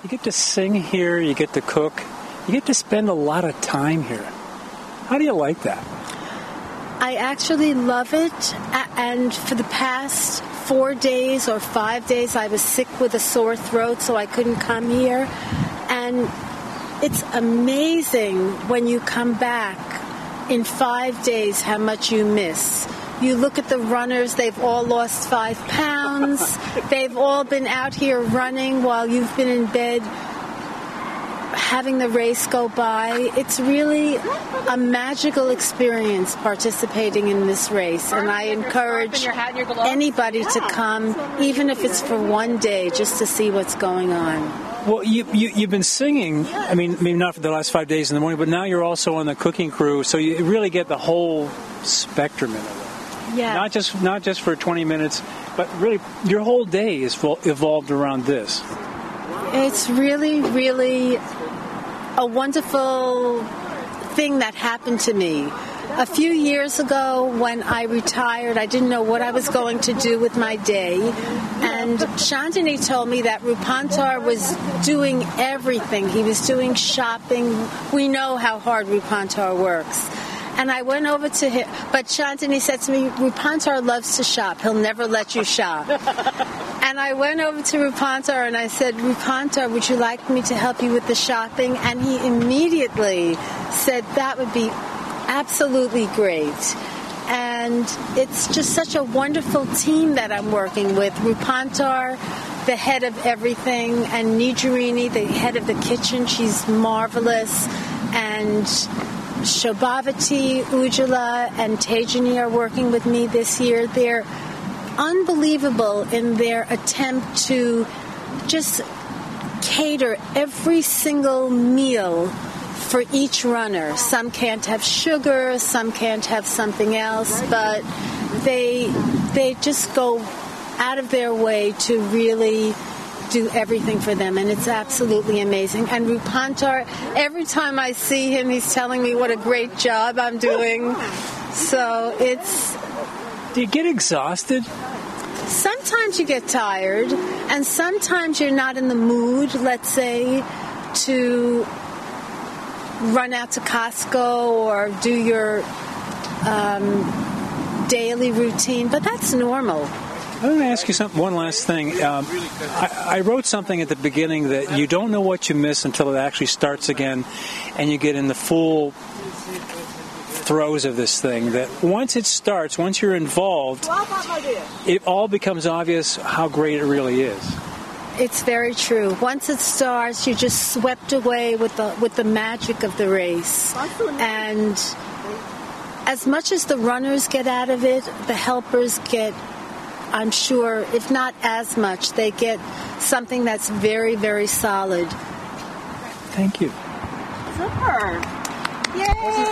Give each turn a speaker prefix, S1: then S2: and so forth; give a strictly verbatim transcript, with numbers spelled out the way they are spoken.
S1: You get to sing here, you get to cook, you get to spend a lot of time here. How do you like that?
S2: I actually love it, and for the past four days or five days I was sick with a sore throat, so I couldn't come here. And it's amazing when you come back in five days how much you miss. You look at the runners, they've all lost five pounds. They've all been out here running while you've been in bed having the race go by. It's really a magical experience participating in this race, and I encourage anybody to come, even if it's for one day, just to see what's going on.
S1: Well, you, you, you've been singing, I mean, maybe not for the last five days in the morning, but now you're also on the cooking crew, so you really get the whole spectrum in it.
S2: Yeah.
S1: Not just not just for twenty minutes, but really your whole day is evolved around this.
S2: It's really, really a wonderful thing that happened to me. A few years ago when I retired, I didn't know what I was going to do with my day. And Shantini told me that Rupantar was doing everything. He was doing shopping. We know how hard Rupantar works. And I went over to him, but Shantini said to me, Rupantar loves to shop. He'll never let you shop. And I went over to Rupantar and I said, Rupantar, would you like me to help you with the shopping? And he immediately said that would be absolutely great. And it's just such a wonderful team that I'm working with. Rupantar, the head of everything, and Nijarini, the head of the kitchen. She's marvelous. And Shobhavati, Ujjwala, and Tejani are working with me this year. They're unbelievable in their attempt to just cater every single meal for each runner. Some can't have sugar, some can't have something else, but they they just go out of their way to really do everything for them, and it's absolutely amazing. And Rupantar, every time I see him, he's telling me what a great job I'm doing. So it's...
S1: Do you get exhausted?
S2: Sometimes you get tired, and sometimes you're not in the mood, let's say, to run out to Costco or do your um, daily routine, but that's normal.
S1: I'm going to ask you something. One last thing. Um, I, I wrote something at the beginning that you don't know what you miss until it actually starts again, and you get in the full throes of this thing. That once it starts, once you're involved, it all becomes obvious how great it really is.
S2: It's very true. Once it starts, you're just swept away with the with the magic of the race, and as much as the runners get out of it, the helpers get, I'm sure, if not as much, they get something that's very, very solid.
S1: Thank you.
S2: Super. Yay!